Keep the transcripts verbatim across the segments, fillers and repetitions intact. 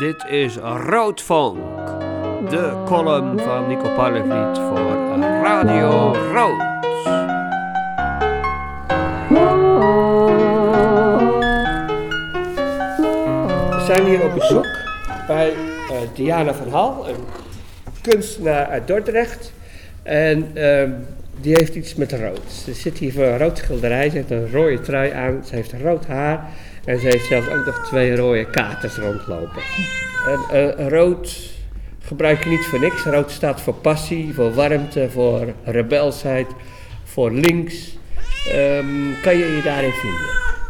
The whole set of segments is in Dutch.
dit is Roodvonk, de column van Nico Parlevliet voor Radio Rood. We zijn hier op bezoek bij uh, Diana van Hal, een kunstenaar uit Dordrecht. En uh, die heeft iets met rood. Ze zit hier voor een rood schilderij, ze heeft een rode trui aan, ze heeft rood haar en ze heeft zelfs ook nog twee rode katers rondlopen. En uh, rood gebruik je niet voor niks. Rood staat voor passie, voor warmte, voor rebelsheid, voor links. Um, kan je je daarin vinden?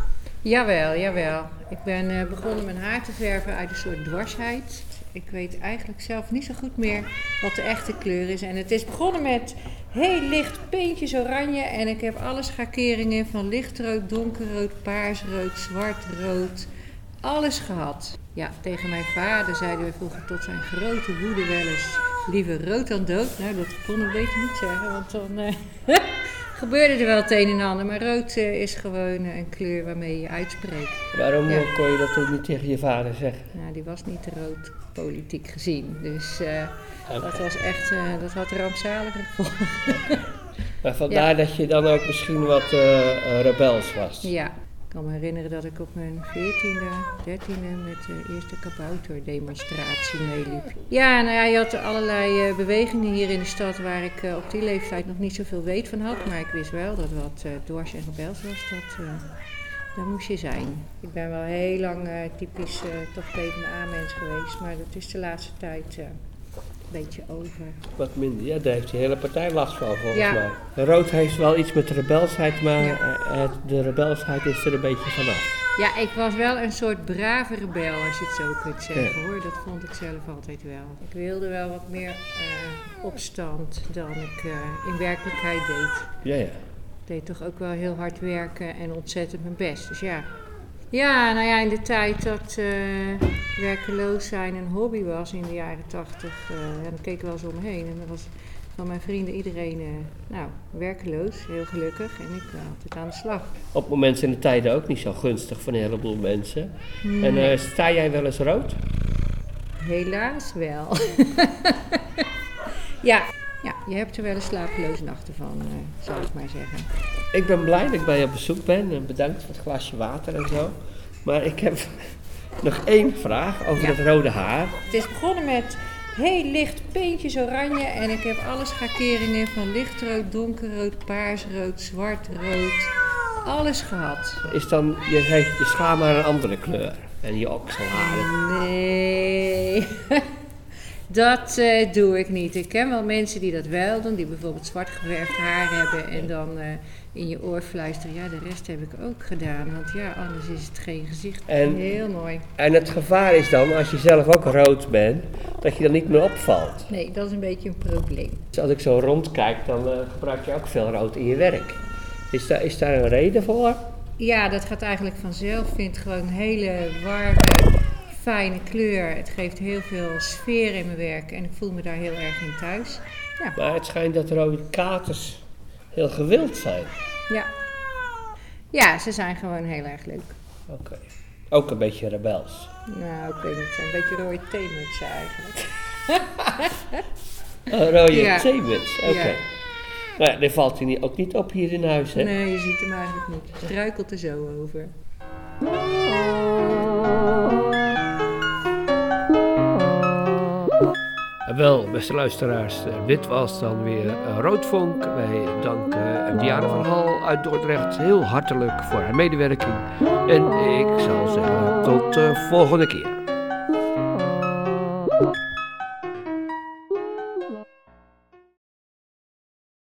Jawel, jawel. Ik ben uh, begonnen mijn haar te verven uit een soort dwarsheid. Ik weet eigenlijk zelf niet zo goed meer wat de echte kleur is. En het is begonnen met heel licht peentjes oranje. En ik heb alle schakeringen van lichtrood, donkerrood, paarsrood, zwartrood. Alles gehad. Ja, tegen mijn vader zeiden we vroeger tot zijn grote woede wel eens: liever rood dan dood. Nou, dat kon ik beter niet zeggen, want dan uh, gebeurde er wel het een en ander. Maar rood uh, is gewoon uh, een kleur waarmee je uitspreekt. Waarom ja. kon je dat ook niet tegen je vader zeggen? Nou, die was niet rood politiek gezien. Dus uh, okay. dat was echt, uh, dat had rampzalige gevolgen. Okay. Maar vandaar ja. dat je dan ook misschien wat uh, rebels was. Ja. Ik kan me herinneren dat ik op mijn veertiende, dertiende met de eerste kabouterdemonstratie meeliep. Ja, nou ja, je had allerlei uh, bewegingen hier in de stad waar ik uh, op die leeftijd nog niet zoveel weet van had. Maar ik wist wel dat wat uh, dwars en rebels was, dat, uh, daar moest je zijn. Ik ben wel heel lang uh, typisch uh, toch PvdA-mens geweest, maar dat is de laatste tijd uh, een beetje over. Wat minder, ja, daar heeft die hele partij last van volgens ja. mij. Rood heeft wel iets met rebelsheid, maar ja. de rebelsheid is er een beetje vanaf. Ja, ik was wel een soort brave rebel, als je het zo kunt zeggen, ja. hoor. Dat vond ik zelf altijd wel. Ik wilde wel wat meer uh, opstand dan ik uh, in werkelijkheid deed. Ja, ja. Ik deed toch ook wel heel hard werken en ontzettend mijn best, dus ja. Ja, nou ja, in de tijd dat uh, werkeloos zijn een hobby was in de jaren tachtig, uh, ja, dan keek ik wel eens om me heen. En dan was van mijn vrienden iedereen, uh, nou, werkeloos, heel gelukkig. En ik uh, altijd aan de slag. Op momenten zijn de tijden ook niet zo gunstig voor een heleboel mensen. Nee. En uh, sta jij wel eens rood? Helaas wel. ja. Ja, je hebt er wel een slapeloze nachten van, uh, zal ik maar zeggen. Ik ben blij dat ik bij je op bezoek ben en bedankt voor het glasje water en zo. Maar ik heb nog één vraag over ja. het rode haar. Het is begonnen met heel licht peentjes oranje en ik heb alle schakeringen van lichtrood, donkerrood, paarsrood, zwartrood, alles gehad. Is dan, je heeft je schaamhaar een andere kleur en je okselharen? Nee... Dat uh, doe ik niet. Ik ken wel mensen die dat wel doen, die bijvoorbeeld zwart geverfd haar hebben en dan uh, in je oor fluisteren, ja, de rest heb ik ook gedaan, want ja, anders is het geen gezicht. En, heel mooi. En het gevaar is dan, als je zelf ook rood bent, dat je dan niet meer opvalt. Nee, dat is een beetje een probleem. Dus als ik zo rondkijk, dan uh, gebruik je ook veel rood in je werk. Is daar, is daar een reden voor? Ja, dat gaat eigenlijk vanzelf. Ik vind het gewoon een hele warme, fijne kleur. Het geeft heel veel sfeer in mijn werk en ik voel me daar heel erg in thuis. Ja. Maar het schijnt dat rode katers heel gewild zijn. Ja. Ja, ze zijn gewoon heel erg leuk. Oké. Okay. Ook een beetje rebels. Nou, ik weet niet. Het zijn een beetje rode theemutsen eigenlijk. Een rode ja. theemuts, oké. Okay. Ja. Nou ja, die valt hij ook niet op hier in huis, hè? Nee, je ziet hem eigenlijk niet. Je struikelt er zo over. Wel, beste luisteraars, dit was dan weer Roodvonk. Wij danken Diana van Hal uit Dordrecht heel hartelijk voor haar medewerking. En ik zal zeggen tot de volgende keer.